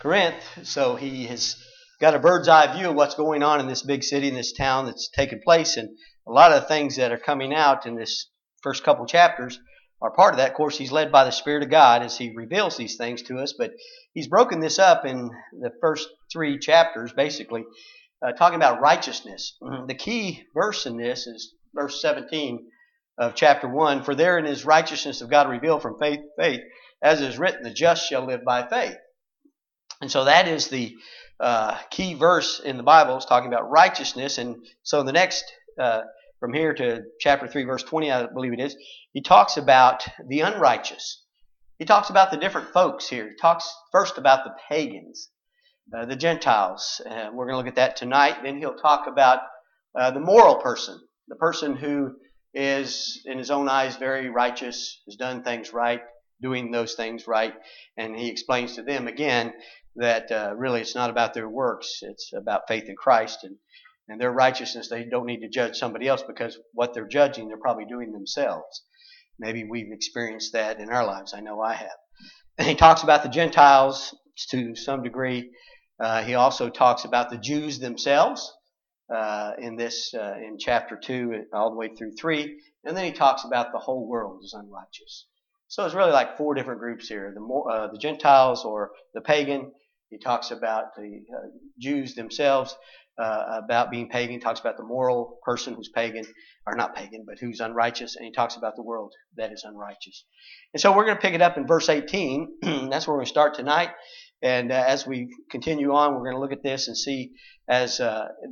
Corinth, so he has got a bird's eye view of what's going on in this big city, in this town that's taken place, and a lot of the things that are coming out in this first couple chapters are part of that. Of course, he's led by the Spirit of God as he reveals these things to us, but he's broken this up in the first 3 chapters, basically, talking about righteousness. The key verse in this is verse 17 of chapter 1. For therein is righteousness of God revealed from faith to faith, as it is written, the just shall live by faith. And so that is the key verse in the Bible. It's talking about righteousness. And so the next, from here to chapter 3, verse 20, I believe it is, he talks about the unrighteous. He talks about the different folks here. He talks first about the pagans, the Gentiles. We're going to look at that tonight. Then he'll talk about the moral person, the person who is, in his own eyes, very righteous, has done things right, doing those things right. And he explains to them again that really it's not about their works. It's about faith in Christ and their righteousness. They don't need to judge somebody else because what they're judging, they're probably doing themselves. Maybe we've experienced that in our lives. I know I have. And he talks about the Gentiles to some degree. He also talks about the Jews themselves in chapter 2 all the way through 3. And then he talks about the whole world is unrighteous. So it's really like 4 different groups here. The Gentiles or the pagan. He talks about the Jews themselves, about being pagan. He talks about the moral person who's pagan, or not pagan, but who's unrighteous. And he talks about the world that is unrighteous. And so we're going to pick it up in verse 18. That's where we're going to start tonight. And as we continue on, we're going to look at this and see as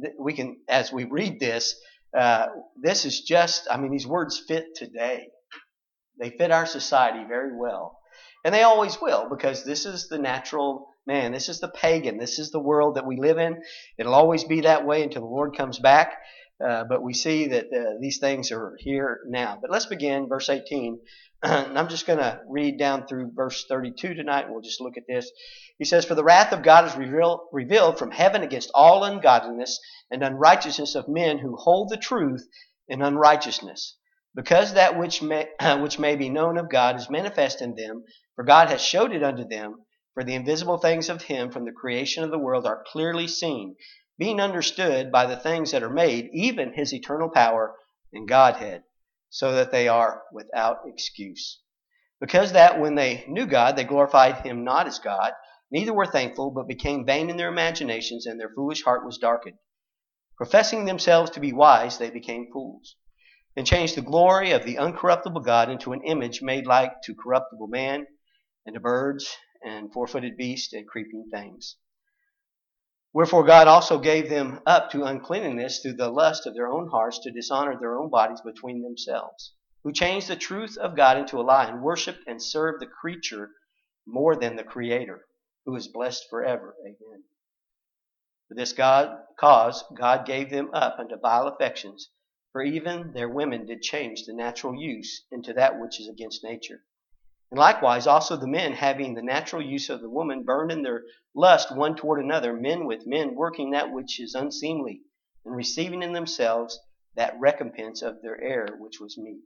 we read this, this is just, these words fit today. They fit our society very well. And they always will, because this is the natural man. This is the pagan. This is the world that we live in. It'll always be that way until the Lord comes back. But we see that these things are here now. But let's begin, verse 18. And I'm just going to read down through verse 32 tonight, and we'll just look at this. He says, For the wrath of God is revealed from heaven against all ungodliness and unrighteousness of men who hold the truth in unrighteousness. Because that which may be known of God is manifest in them, for God has showed it unto them. For the invisible things of him from the creation of the world are clearly seen, being understood by the things that are made, even his eternal power and Godhead, so that they are without excuse. Because that when they knew God, they glorified him not as God, neither were thankful, but became vain in their imaginations, and their foolish heart was darkened. Professing themselves to be wise, they became fools, and changed the glory of the uncorruptible God into an image made like to corruptible man, and to birds, and four-footed beasts, and creeping things. Wherefore God also gave them up to uncleanness through the lust of their own hearts, to dishonor their own bodies between themselves, who changed the truth of God into a lie, and worshipped and served the creature more than the Creator, who is blessed forever. Amen. For this cause God gave them up unto vile affections, for even their women did change the natural use into that which is against nature. And likewise also the men, having the natural use of the woman, burned in their lust one toward another, men with men, working that which is unseemly, and receiving in themselves that recompense of their error which was meet.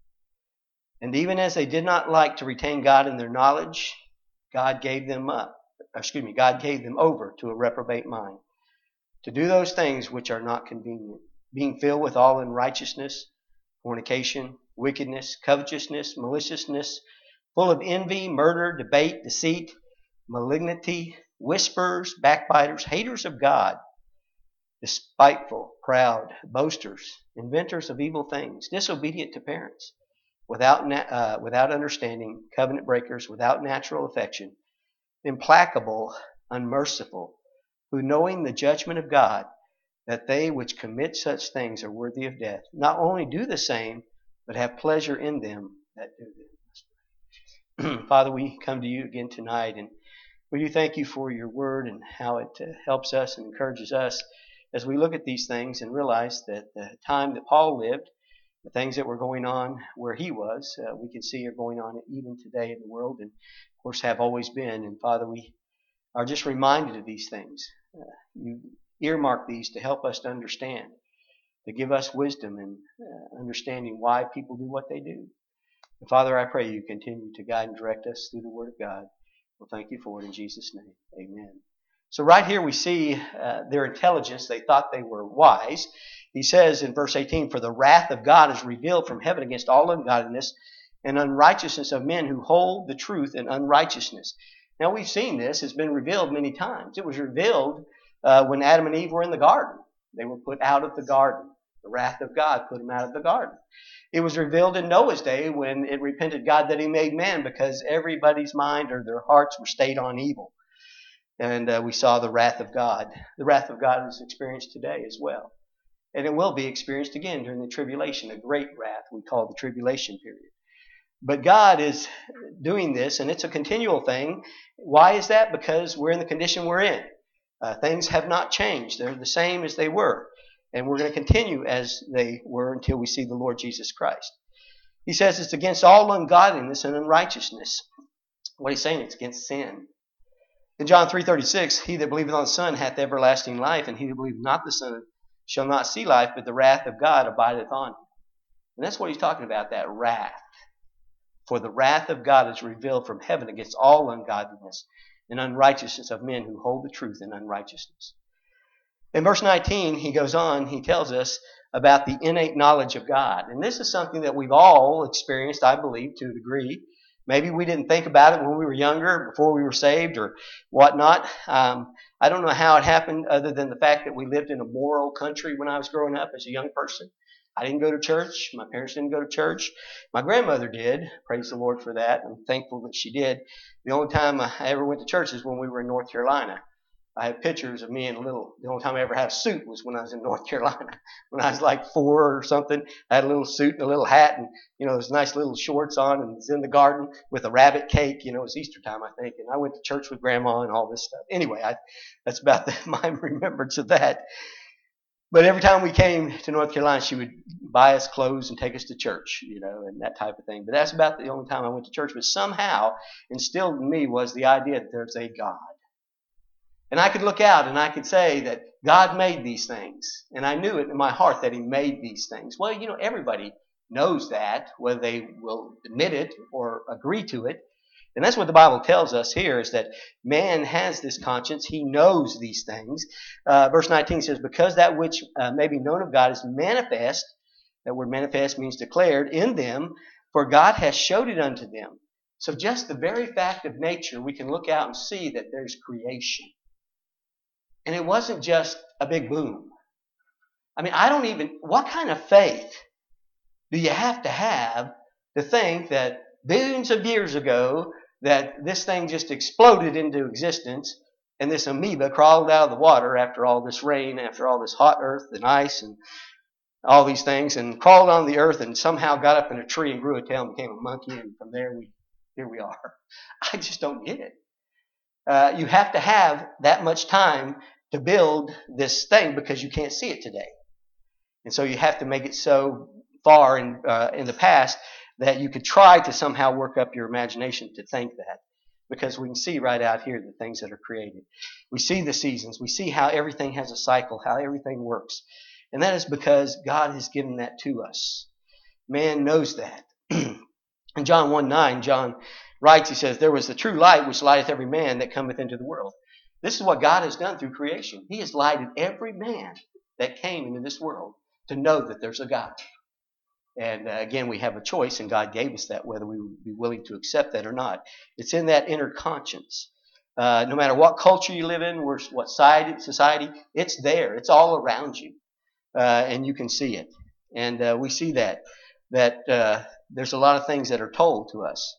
And even as they did not like to retain God in their knowledge, God gave them over to a reprobate mind, to do those things which are not convenient, being filled with all unrighteousness, fornication, wickedness, covetousness, maliciousness, full of envy, murder, debate, deceit, malignity, whisperers, backbiters, haters of God, despiteful, proud, boasters, inventors of evil things, disobedient to parents, without understanding, covenant breakers, without natural affection, implacable, unmerciful, who knowing the judgment of God, that they which commit such things are worthy of death, not only do the same, but have pleasure in them that do them. Father, we come to you again tonight, and we do thank you for your word and how it helps us and encourages us as we look at these things and realize that the time that Paul lived, the things that were going on where he was, we can see are going on even today in the world, and of course have always been. And Father, we are just reminded of these things. You earmark these to help us to understand, to give us wisdom and understanding why people do what they do. And Father, I pray you continue to guide and direct us through the Word of God. Well, thank you for it in Jesus' name. Amen. So right here we see their intelligence. They thought they were wise. He says in verse 18, "For the wrath of God is revealed from heaven against all ungodliness and unrighteousness of men who hold the truth in unrighteousness." Now we've seen this. It's been revealed many times. It was revealed when Adam and Eve were in the garden. They were put out of the garden. The wrath of God put them out of the garden. It was revealed in Noah's day when it repented God that he made man, because everybody's mind or their hearts were stayed on evil. And we saw the wrath of God. The wrath of God is experienced today as well. And it will be experienced again during the tribulation, a great wrath we call the tribulation period. But God is doing this, and it's a continual thing. Why is that? Because we're in the condition we're in. Things have not changed. They're the same as they were. And we're going to continue as they were until we see the Lord Jesus Christ. He says it's against all ungodliness and unrighteousness. What he's saying, it's against sin. In John 3:36, "He that believeth on the Son hath everlasting life, and he that believeth not the Son shall not see life, but the wrath of God abideth on him." And that's what he's talking about, that wrath. "For the wrath of God is revealed from heaven against all ungodliness and unrighteousness of men who hold the truth in unrighteousness." In verse 19, he goes on, he tells us about the innate knowledge of God. And this is something that we've all experienced, I believe, to a degree. Maybe we didn't think about it when we were younger, before we were saved or whatnot. I don't know how it happened other than the fact that we lived in a moral country when I was growing up as a young person. I didn't go to church. My parents didn't go to church. My grandmother did. Praise the Lord for that. I'm thankful that she did. The only time I ever went to church is when we were in North Carolina. I have pictures of me in the only time I ever had a suit was when I was in North Carolina. When I was like 4 or something, I had a little suit and a little hat and, those nice little shorts on, and was in the garden with a rabbit cake. It was Easter time, I think. And I went to church with Grandma and all this stuff. Anyway, that's about my remembrance of that. But every time we came to North Carolina, she would buy us clothes and take us to church, and that type of thing. But that's about the only time I went to church. But somehow instilled in me was the idea that there's a God. And I could look out and I could say that God made these things. And I knew it in my heart that he made these things. Well, everybody knows that, whether they will admit it or agree to it. And that's what the Bible tells us here, is that man has this conscience. He knows these things. Verse 19 says, "Because that which may be known of God is manifest," that word manifest means declared, "in them, for God has showed it unto them." So just the very fact of nature, we can look out and see that there's creation. And it wasn't just a big boom. What kind of faith do you have to think that billions of years ago that this thing just exploded into existence and this amoeba crawled out of the water after all this rain, after all this hot earth and ice and all these things, and crawled on the earth and somehow got up in a tree and grew a tail and became a monkey, and from there here we are. I just don't get it. You have to have that much time to build this thing because you can't see it today. And so you have to make it so far in the past that you could try to somehow work up your imagination to think that. Because we can see right out here the things that are created. We see the seasons. We see how everything has a cycle, how everything works. And that is because God has given that to us. Man knows that. In John 1:9, John writes, he says, "There was the true light which lighteth every man that cometh into the world." This is what God has done through creation. He has lighted every man that came into this world to know that there's a God. And again, we have a choice, and God gave us that, whether we would be willing to accept that or not. It's in that inner conscience. No matter what culture you live in, what society, it's there. It's all around you. And you can see it. And we see that there's a lot of things that are told to us.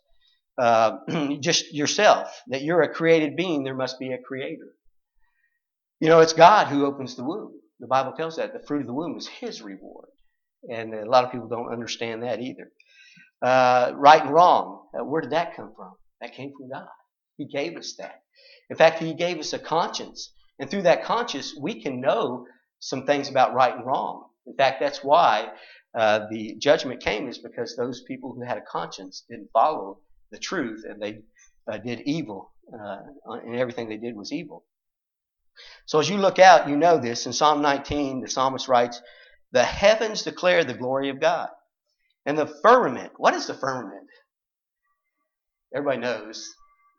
Just yourself, that you're a created being, there must be a creator. It's God who opens the womb. The Bible tells that the fruit of the womb is his reward. And a lot of people don't understand that either. Right and wrong, where did that come from? That came from God. He gave us that. In fact, he gave us a conscience. And through that conscience, we can know some things about right and wrong. In fact, that's why the judgment came, is because those people who had a conscience didn't follow the truth, and they did evil, and everything they did was evil. So as you look out, you know this. In Psalm 19, the psalmist writes, "The heavens declare the glory of God, and the firmament." What is the firmament? Everybody knows.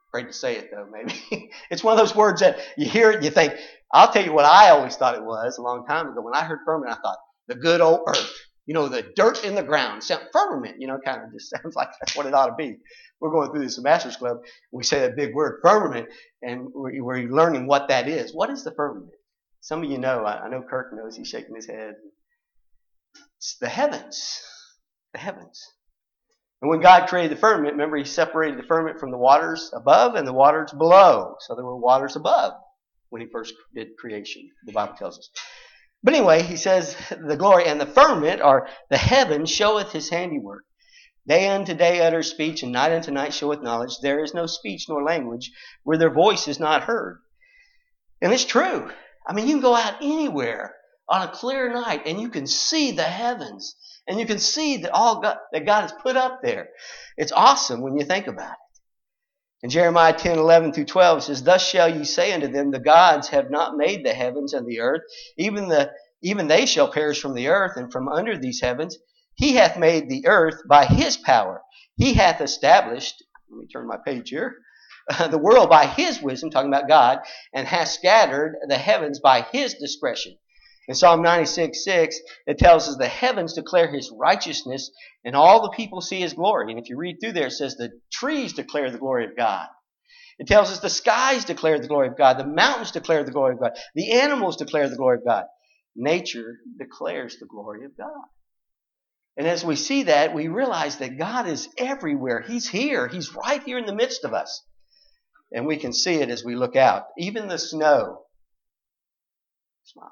Afraid to say it though, maybe. It's one of those words that you hear it and you think, I'll tell you what I always thought it was a long time ago. When I heard firmament, I thought, the good old earth. The dirt in the ground. Firmament, kind of just sounds like that's what it ought to be. We're going through this Master's Club. We say that big word, firmament, and we're learning what that is. What is the firmament? Some of you know. I know Kirk knows. He's shaking his head. It's the heavens. The heavens. And when God created the firmament, remember, he separated the firmament from the waters above and the waters below. So there were waters above when he first did creation, the Bible tells us. But anyway, he says, the glory and the firmament, or the heaven, showeth his handiwork. Day unto day utters speech, and night unto night showeth knowledge. There is no speech nor language where their voice is not heard. And it's true. I mean, you can go out anywhere on a clear night, and you can see the heavens. And you can see that that God has put up there. It's awesome when you think about it. In Jeremiah 10:11-12 it says, Thus shall ye say unto them, the gods have not made the heavens and the earth, even they shall perish from the earth, and from under these heavens. He hath made the earth by his power. He hath established, let me turn my page here, the world by his wisdom, talking about God, and hath scattered the heavens by his discretion. In Psalm 96:6, it tells us the heavens declare his righteousness, and all the people see his glory. And if you read through there, it says the trees declare the glory of God. It tells us the skies declare the glory of God. The mountains declare the glory of God. The animals declare the glory of God. Nature declares the glory of God. And as we see that, we realize that God is everywhere. He's here. He's right here in the midst of us. And we can see it as we look out. Even the snow. Smile.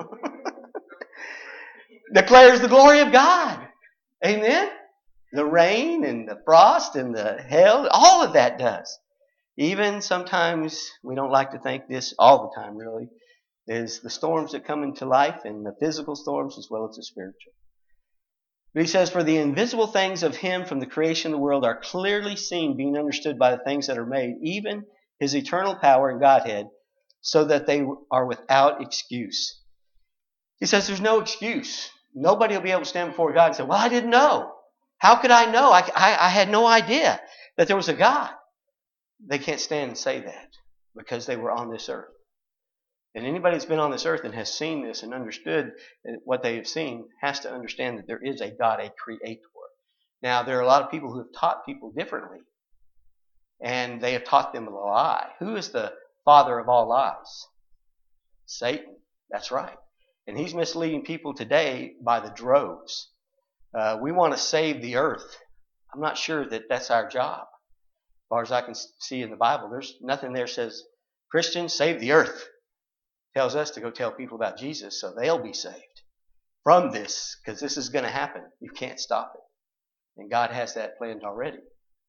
Declares the glory of God. Amen? The rain and the frost and the hail, all of that does. Even sometimes, we don't like to think this all the time really, is the storms that come into life, and the physical storms as well as the spiritual. But he says, For the invisible things of him from the creation of the world are clearly seen, being understood by the things that are made, even his eternal power and Godhead, so that they are without excuse. He says there's no excuse. Nobody will be able to stand before God and say, well, I didn't know. How could I know? I had no idea that there was a God. They can't stand and say that because they were on this earth. And anybody that's been on this earth and has seen this and understood what they have seen has to understand that there is a God, a creator. Now, there are a lot of people who have taught people differently, and they have taught them a lie. Who is the father of all lies? Satan. That's right. And he's misleading people today by the droves. We want to save the earth. I'm not sure that that's our job. As far as I can see in the Bible, there's nothing there says, Christians, save the earth. It tells us to go tell people about Jesus so they'll be saved from this, because this is going to happen. You can't stop it. And God has that planned already.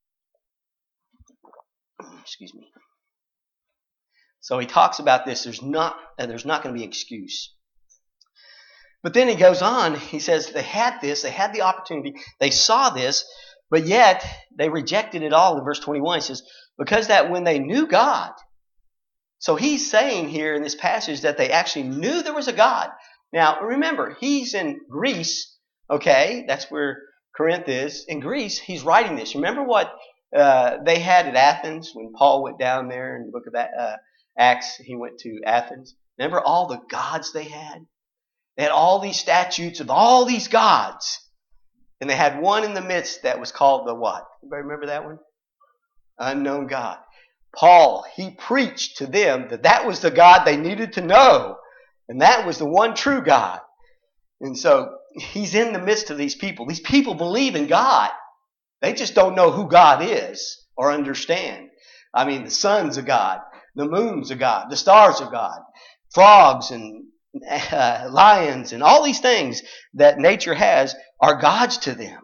Excuse me. So he talks about this. There's not going to be excuse. But then he goes on. He says they had this. They had the opportunity. They saw this. But yet they rejected it all. In verse 21, he says, because that when they knew God. So he's saying here in this passage that they actually knew there was a God. Now, remember, he's in Greece. Okay, that's where Corinth is. In Greece, he's writing this. Remember what they had at Athens when Paul went down there in the book of Acts? He went to Athens. Remember all the gods they had? They had all these statues of all these gods. And they had one in the midst that was called the what? Anybody remember that one? Unknown God. Paul, he preached to them that that was the God they needed to know. And that was the one true God. And so he's in the midst of these people. These people believe in God. They just don't know who God is or understand. I mean, the sun's a God. The moon's a God. The stars are God. Frogs and lions and all these things that nature has are gods to them.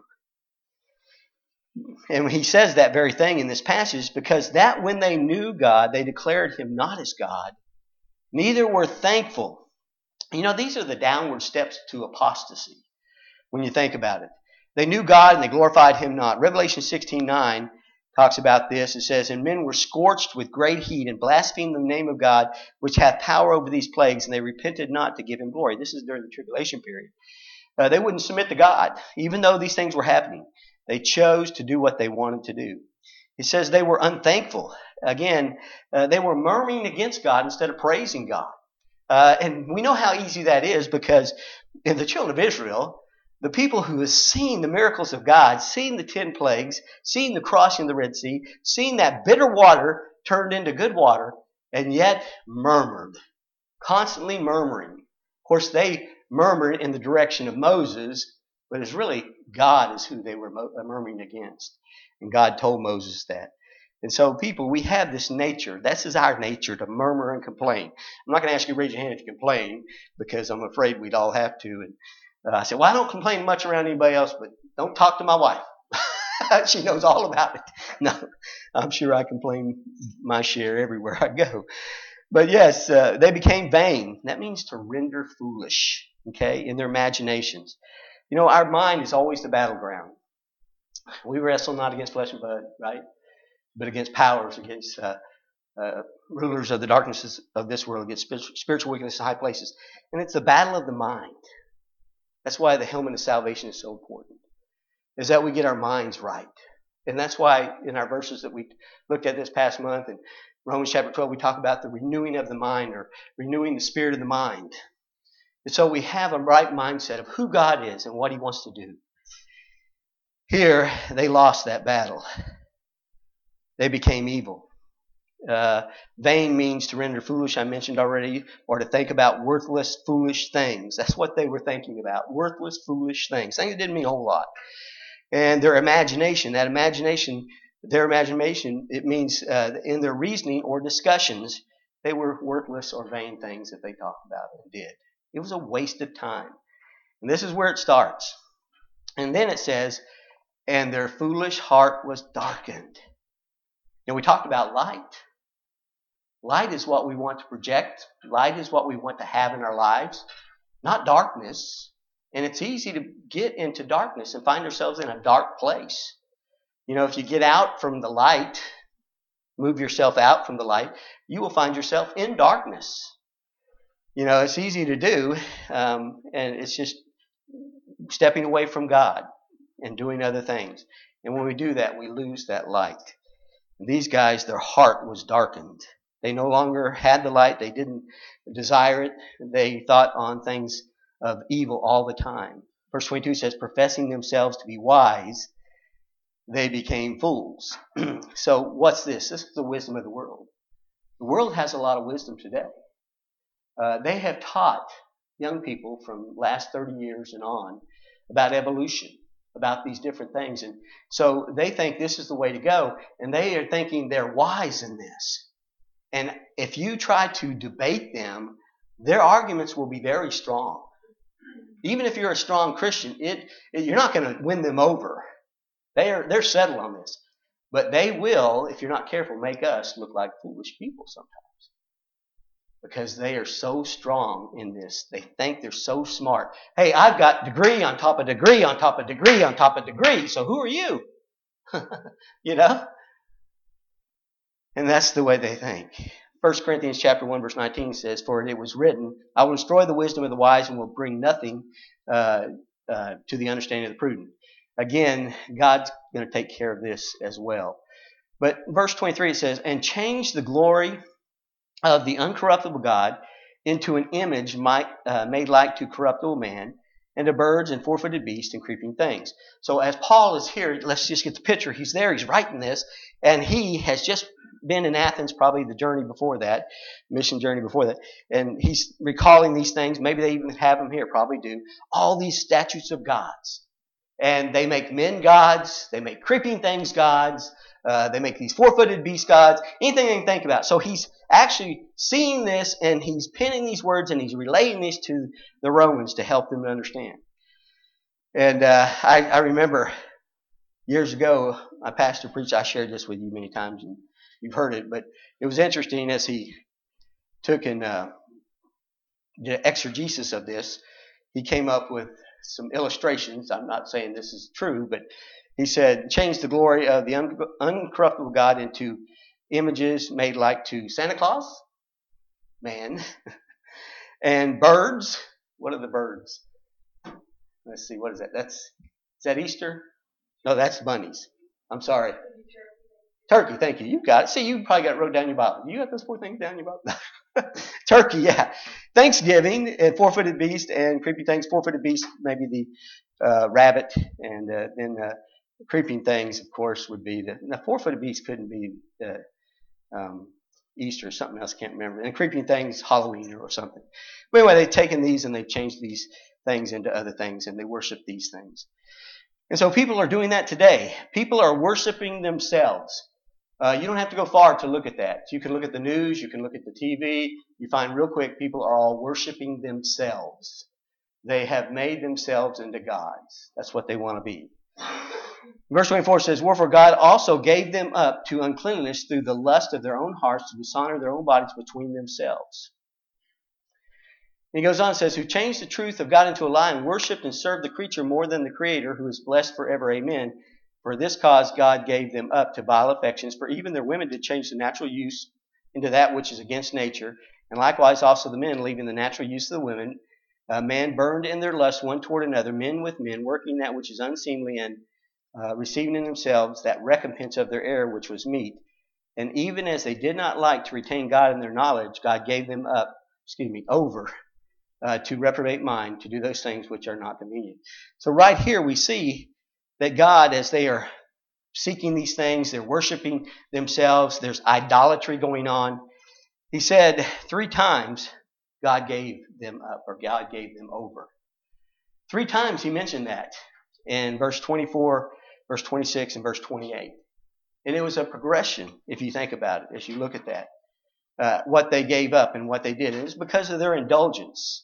And he says that very thing in this passage, because that when they knew God, they declared him not as God, neither were thankful. You know, these are the downward steps to apostasy when you think about it. They knew God and they glorified him not. Revelation 16:9 talks about this. It says, and men were scorched with great heat and blasphemed the name of God, which hath power over these plagues, and they repented not to give him glory. This is during the tribulation period. They wouldn't submit to God, even though these things were happening. They chose to do what they wanted to do. He says they were unthankful. Again, they were murmuring against God instead of praising God. And we know how easy that is because in the children of Israel, the people who have seen the miracles of God, seen the 10 plagues, seen the crossing of the Red Sea, seen that bitter water turned into good water, and yet murmured, constantly murmuring. Of course, they murmured in the direction of Moses, but it's really God is who they were murmuring against. And God told Moses that. And so people, we have this nature. This is our nature to murmur and complain. I'm not going to ask you to raise your hand if you complain because I'm afraid we'd all have to. And I said, well, I don't complain much around anybody else, but don't talk to my wife. She knows all about it. No, I'm sure I complain my share everywhere I go. But yes, they became vain. That means to render foolish, okay, in their imaginations. You know, our mind is always the battleground. We wrestle not against flesh and blood, right? But against powers, against rulers of the darknesses of this world, against spiritual wickedness in high places. And it's the battle of the mind. That's why the helmet of salvation is so important, is that we get our minds right. And that's why in our verses that we looked at this past month, in Romans chapter 12, we talk about the renewing of the mind or renewing the spirit of the mind. And so we have a right mindset of who God is and what He wants to do. Here, they lost that battle. They became evil. Vain means to render foolish, I mentioned already, or to think about worthless, foolish things. That's what they were thinking about, worthless, foolish things. Things that didn't mean a whole lot. And their imagination, it means in their reasoning or discussions, they were worthless or vain things that they talked about and did. It was a waste of time. And this is where it starts. And then it says, and their foolish heart was darkened. Now, we talked about light. Light is what we want to project. Light is what we want to have in our lives, not darkness. And it's easy to get into darkness and find ourselves in a dark place. You know, if you get out from the light, move yourself out from the light, you will find yourself in darkness. You know, it's easy to do, and it's just stepping away from God and doing other things. And when we do that, we lose that light. These guys, their heart was darkened. They no longer had the light. They didn't desire it. They thought on things of evil all the time. Verse 22 says, professing themselves to be wise, they became fools. So what's this? This is the wisdom of the world. The world has a lot of wisdom today. They have taught young people from last 30 years and on about evolution, about these different things. And so they think this is the way to go, and they are thinking they're wise in this. And if you try to debate them, their arguments will be very strong. Even if you're a strong Christian, you're not going to win them over. They're settled on this. But they will, if you're not careful, make us look like foolish people sometimes. Because they are so strong in this. They think they're so smart. Hey, I've got degree on top of degree on top of degree on top of degree. So who are you? You know? And that's the way they think. 1 Corinthians chapter 1 verse 19 says, for it was written, I will destroy the wisdom of the wise and will bring nothing to the understanding of the prudent. Again, God's going to take care of this as well. But verse 23 it says, and change the glory of the uncorruptible God into an image made like to corruptible man, and to birds and four-footed beasts and creeping things. So as Paul is here, let's just get the picture. He's there, he's writing this, and he has just been in Athens, probably the journey before that, mission journey before that, and he's recalling these things. Maybe they even have them here, probably do. All these statutes of gods. And they make men gods, they make creeping things gods, they make these four-footed beast gods, anything they can think about. So he's actually seeing this, and he's penning these words, and he's relating these to the Romans to help them to understand. And I remember years ago, my pastor preached, I shared this with you many times, and you've heard it, but it was interesting as he took and did exegesis of this, he came up with some illustrations. I'm not saying this is true, but he said, change the glory of the uncorruptible God into images made like to Santa Claus, man, and birds. What are the birds? Let's see, what is that? Is that Easter? No, that's bunnies. I'm sorry. Turkey, thank you. You got it. See, you probably got it wrote down in your Bible. You got those 4 things down in your Bible? Turkey, yeah. Thanksgiving, and four-footed beast, and creepy things. Four-footed beast, maybe the rabbit, and then creeping things, of course, would be the four-footed beast couldn't be Easter or something else, can't remember. And creeping things, Halloween or something. But anyway, they've taken these and they've changed these things into other things, and they worship these things. And so people are doing that today. People are worshiping themselves. You don't have to go far to look at that. You can look at the news, you can look at the TV. You find real quick people are all worshiping themselves. They have made themselves into gods. That's what they want to be. Verse 24 says, wherefore God also gave them up to uncleanness through the lust of their own hearts to dishonor their own bodies between themselves. And he goes on and says, who changed the truth of God into a lie and worshipped and served the creature more than the Creator, who is blessed forever. Amen. For this cause God gave them up to vile affections, for even their women did change the natural use into that which is against nature, and likewise also the men, leaving the natural use of the women. Man burned in their lust one toward another, men with men, working that which is unseemly, and receiving in themselves that recompense of their error which was meet. And even as they did not like to retain God in their knowledge, God gave them over to reprobate mind, to do those things which are not convenient. So right here we see that God, as they are seeking these things, they're worshiping themselves, there's idolatry going on. He said 3 times God gave them up, or God gave them over. 3 times he mentioned that in verse 24, verse 26, and verse 28. And it was a progression, if you think about it, as you look at that. What they gave up and what they did. And it was because of their indulgence.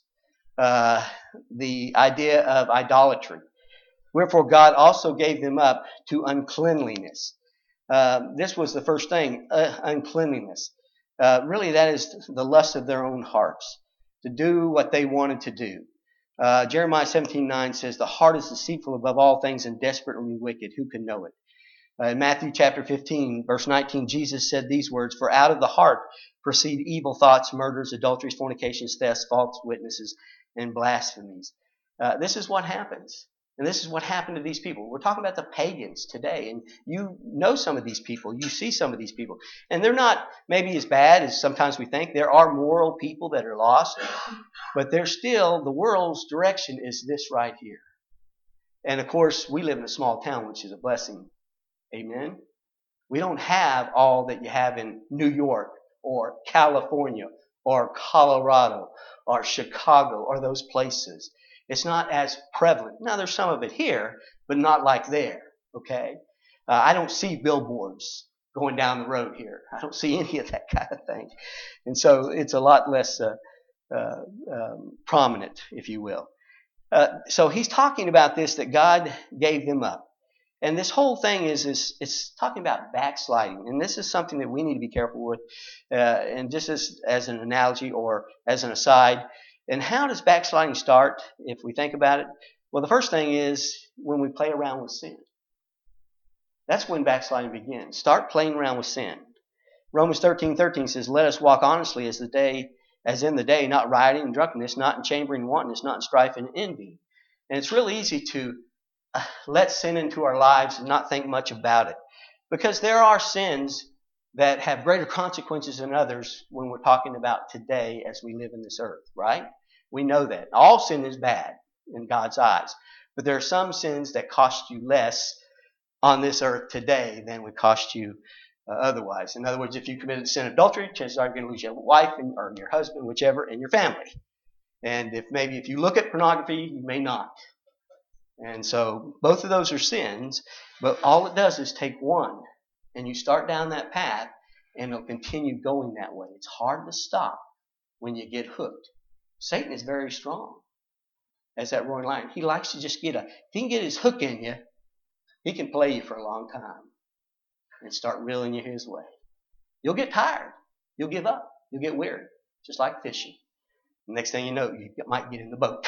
The idea of idolatry. Wherefore God also gave them up to uncleanliness. This was the first thing, uncleanliness. Really, that is the lust of their own hearts, to do what they wanted to do. Jeremiah 17:9 says, the heart is deceitful above all things and desperately wicked. Who can know it? In Matthew chapter 15, verse 19, Jesus said these words, for out of the heart proceed evil thoughts, murders, adulteries, fornications, thefts, false witnesses, and blasphemies. This is what happens. And this is what happened to these people. We're talking about the pagans today. And you know some of these people. You see some of these people. And they're not maybe as bad as sometimes we think. There are moral people that are lost. But they're still, the world's direction is this right here. And of course, we live in a small town, which is a blessing. Amen? We don't have all that you have in New York or California or Colorado or Chicago or those places. It's not as prevalent. Now, there's some of it here, but not like there, okay? I don't see billboards going down the road here. I don't see any of that kind of thing. And so it's a lot less prominent, if you will. So he's talking about this, that God gave them up. And this whole thing it's talking about backsliding. And this is something that we need to be careful with. And just as an analogy or as an aside. And how does backsliding start, if we think about it? Well, the first thing is when we play around with sin. That's when backsliding begins. Start playing around with sin. Romans 13:13 says, let us walk honestly as in the day, not rioting and drunkenness, not in chambering and wantonness, not in strife and envy. And it's real easy to let sin into our lives and not think much about it. Because there are sins that have greater consequences than others when we're talking about today as we live in this earth, right? We know that. All sin is bad in God's eyes. But there are some sins that cost you less on this earth today than would cost you otherwise. In other words, if you committed the sin of adultery, chances are you're going to lose your wife or your husband, whichever, and your family. And if you look at pornography, you may not. And so both of those are sins, but all it does is take one. And you start down that path, and it'll continue going that way. It's hard to stop when you get hooked. Satan is very strong as that roaring lion. He likes to just if he can get his hook in you, he can play you for a long time and start reeling you his way. You'll get tired. You'll give up. You'll get weary, just like fishing. The next thing you know, you might get in the boat.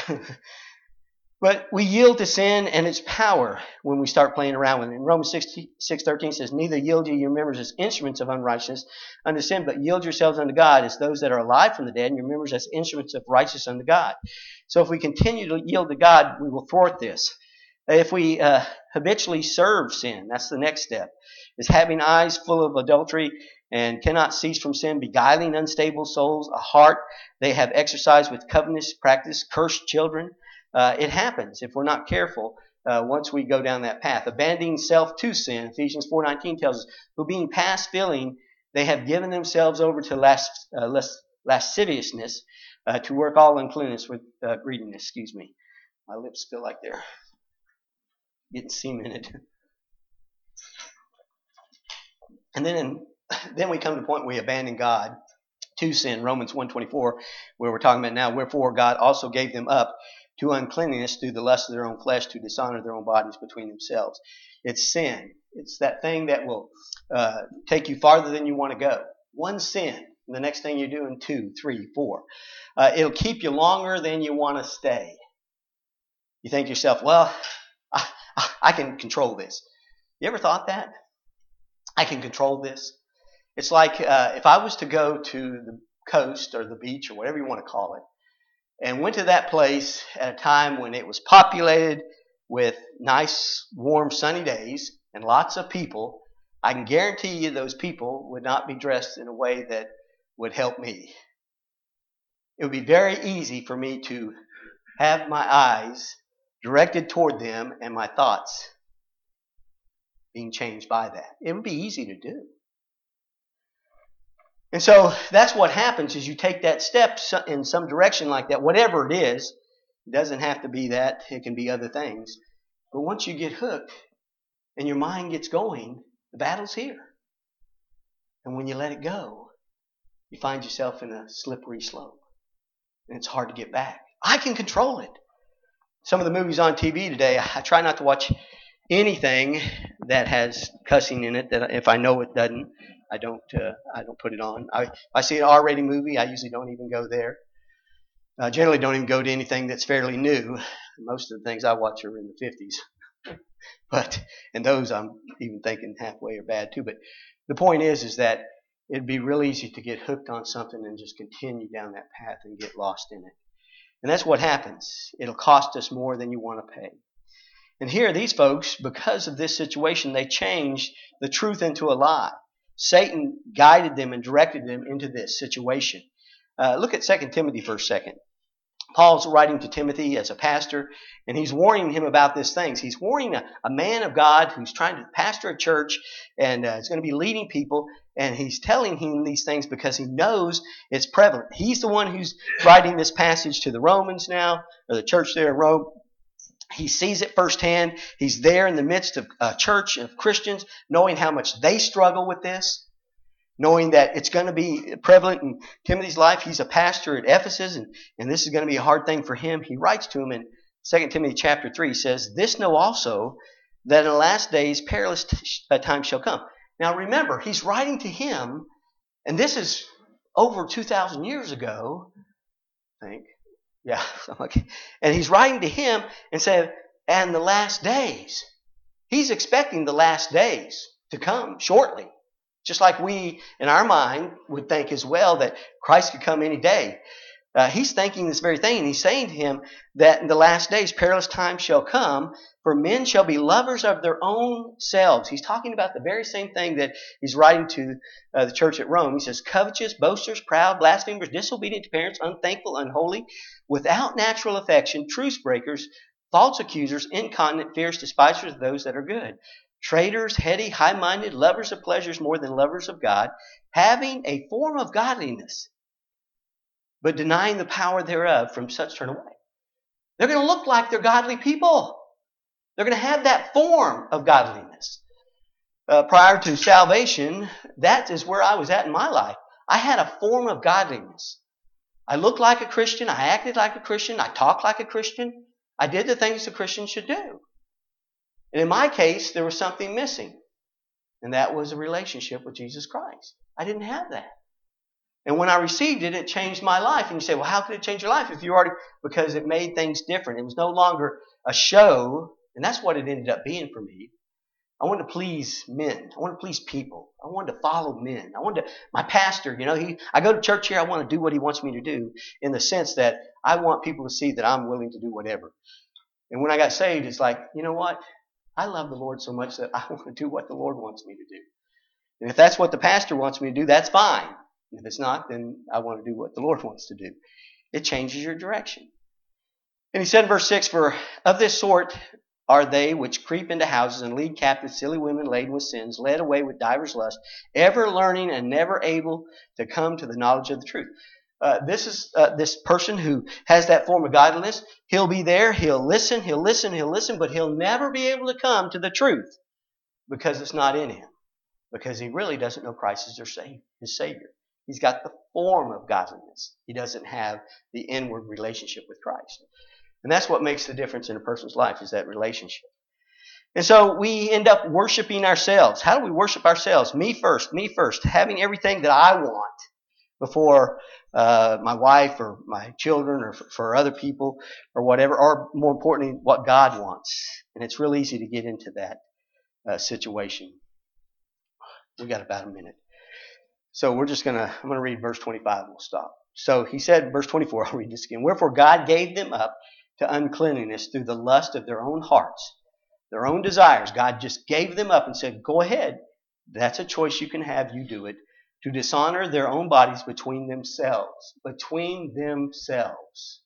But we yield to sin and its power when we start playing around with it. In Romans 6:13 says, neither yield ye your members as instruments of unrighteousness unto sin, but yield yourselves unto God as those that are alive from the dead, and your members as instruments of righteousness unto God. So if we continue to yield to God, we will thwart this. If we habitually serve sin, that's the next step. is having eyes full of adultery and cannot cease from sin, beguiling unstable souls, a heart they have exercised with covetous practice, cursed children. It happens if we're not careful once we go down that path. Abandoning self to sin, Ephesians 4:19 tells us, who being past feeling, they have given themselves over to lasciviousness, to work all uncleanness with greediness. Excuse me. My lips feel like they're getting cemented. And then we come to the point where we abandon God to sin. Romans 1:24, where we're talking about now, wherefore God also gave them up to uncleanness through the lust of their own flesh, to dishonor their own bodies between themselves. It's sin. It's that thing that will take you farther than you want to go. One sin, and the next thing you're doing 2, 3, 4. It'll keep you longer than you want to stay. You think to yourself, well, I can control this. You ever thought that? I can control this. It's like if I was to go to the coast or the beach or whatever you want to call it, and went to that place at a time when it was populated with nice, warm, sunny days and lots of people, I can guarantee you those people would not be dressed in a way that would help me. It would be very easy for me to have my eyes directed toward them and my thoughts being changed by that. It would be easy to do. And so that's what happens is you take that step in some direction like that, whatever it is. It doesn't have to be that. It can be other things. But once you get hooked and your mind gets going, the battle's here. And when you let it go, you find yourself in a slippery slope. And it's hard to get back. I can control it. Some of the movies on TV today, I try not to watch anything that has cussing in it. That if I know it doesn't, I don't put it on. If I see an R-rated movie, I usually don't even go there. Generally don't even go to anything that's fairly new. Most of the things I watch are in the 50s. And those I'm even thinking halfway are bad too. But the point is that it'd be real easy to get hooked on something and just continue down that path and get lost in it. And that's what happens. It'll cost us more than you want to pay. And here, these folks, because of this situation, they changed the truth into a lie. Satan guided them and directed them into this situation. Look at 2 Timothy for a second. Paul's writing to Timothy as a pastor, and he's warning him about these things. He's warning a man of God who's trying to pastor a church and is going to be leading people, and he's telling him these things because he knows it's prevalent. He's the one who's writing this passage to the Romans now, or the church there in Rome. He sees it firsthand. He's there in the midst of a church of Christians, knowing how much they struggle with this, knowing that it's going to be prevalent in Timothy's life. He's a pastor at Ephesus, and this is going to be a hard thing for him. He writes to him in 2 Timothy chapter 3, he says, "This know also, that in the last days perilous times shall come." Now remember, he's writing to him, and this is over 2,000 years ago, I think. Yeah, okay. And he's writing to him and saying, and the last days. He's expecting the last days to come shortly. Just like we, in our mind, would think as well that Christ could come any day. He's thinking this very thing, and he's saying to him that in the last days perilous times shall come, for men shall be lovers of their own selves. He's talking about the very same thing that he's writing to the church at Rome. He says, covetous, boasters, proud, blasphemers, disobedient to parents, unthankful, unholy, without natural affection, truce breakers, false accusers, incontinent, fierce, despisers of those that are good, traitors, heady, high-minded, lovers of pleasures more than lovers of God, having a form of godliness, but denying the power thereof. From such turn away. They're going to look like they're godly people. They're going to have that form of godliness. Prior to salvation, that is where I was at in my life. I had a form of godliness. I looked like a Christian. I acted like a Christian. I talked like a Christian. I did the things a Christian should do. And in my case, there was something missing. And that was a relationship with Jesus Christ. I didn't have that. And when I received it, it changed my life. And you say, well, how could it change your life if you already... Because it made things different. It was no longer a show. And that's what it ended up being for me. I wanted to please men. I wanted to please people. I wanted to follow men. My pastor, I go to church here. I want to do what he wants me to do, in the sense that I want people to see that I'm willing to do whatever. And when I got saved, it's like, you know what? I love the Lord so much that I want to do what the Lord wants me to do. And if that's what the pastor wants me to do, that's fine. And if it's not, then I want to do what the Lord wants to do. It changes your direction. And he said in verse 6, for of this sort are they which creep into houses and lead captive silly women laden with sins, led away with divers lusts, ever learning and never able to come to the knowledge of the truth. This is this person who has that form of godliness. He'll be there, he'll listen, but he'll never be able to come to the truth because it's not in him. Because he really doesn't know Christ as his Savior. He's got the form of godliness. He doesn't have the inward relationship with Christ. And that's what makes the difference in a person's life, is that relationship. And so we end up worshiping ourselves. How do we worship ourselves? Me first, having everything that I want before my wife or my children or for other people or whatever, or more importantly, what God wants. And it's real easy to get into that situation. We got about a minute. So I'm going to read verse 25 and we'll stop. So he said, verse 24, I'll read this again. Wherefore God gave them up to uncleanness through the lust of their own hearts, their own desires. God just gave them up and said, go ahead. That's a choice you can have. You do it. To dishonor their own bodies between themselves. Between themselves.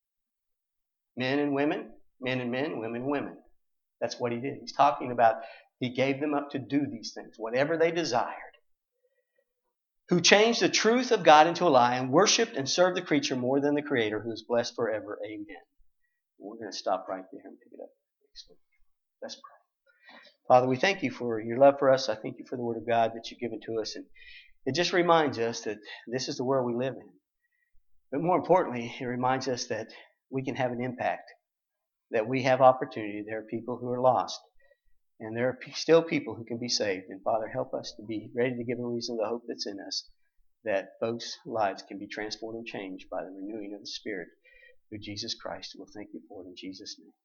Men and women, men and men, women and women. That's what he did. He's talking about he gave them up to do these things, whatever they desired. Who changed the truth of God into a lie and worshipped and served the creature more than the Creator, who is blessed forever. Amen. We're going to stop right there and pick it up next week. Let's pray. Father, we thank you for your love for us. I thank you for the Word of God that you've given to us. And it just reminds us that this is the world we live in. But more importantly, it reminds us that we can have an impact, that we have opportunity. There are people who are lost. And there are still people who can be saved. And Father, help us to be ready to give a reason to the hope that's in us, that folks' lives can be transformed and changed by the renewing of the Spirit through Jesus Christ. We'll thank you for it in Jesus' name.